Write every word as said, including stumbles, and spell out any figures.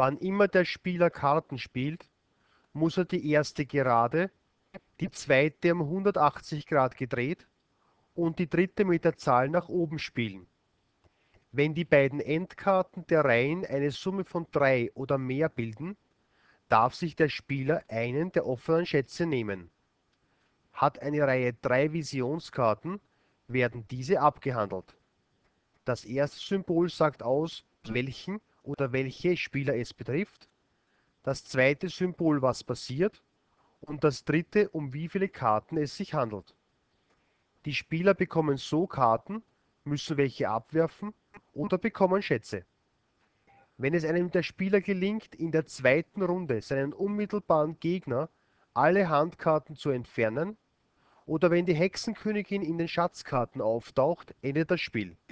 Wann immer der Spieler Karten spielt, muss er die erste gerade, die zweite um hundertachtzig Grad gedreht und die dritte mit der Zahl nach oben spielen. Wenn die beiden Endkarten der Reihen eine Summe von drei oder mehr bilden, darf sich der Spieler einen der offenen Schätze nehmen. Hat eine Reihe drei Visionskarten, werden diese abgehandelt. Das erste Symbol sagt aus, welchen oder welche Spieler es betrifft, das zweite Symbol, was passiert, und das dritte, um wie viele Karten es sich handelt. Die Spieler bekommen so Karten, müssen welche abwerfen oder bekommen Schätze. Wenn es einem der Spieler gelingt, in der zweiten Runde seinen unmittelbaren Gegner alle Handkarten zu entfernen, oder wenn die Hexenkönigin in den Schatzkarten auftaucht, endet das Spiel.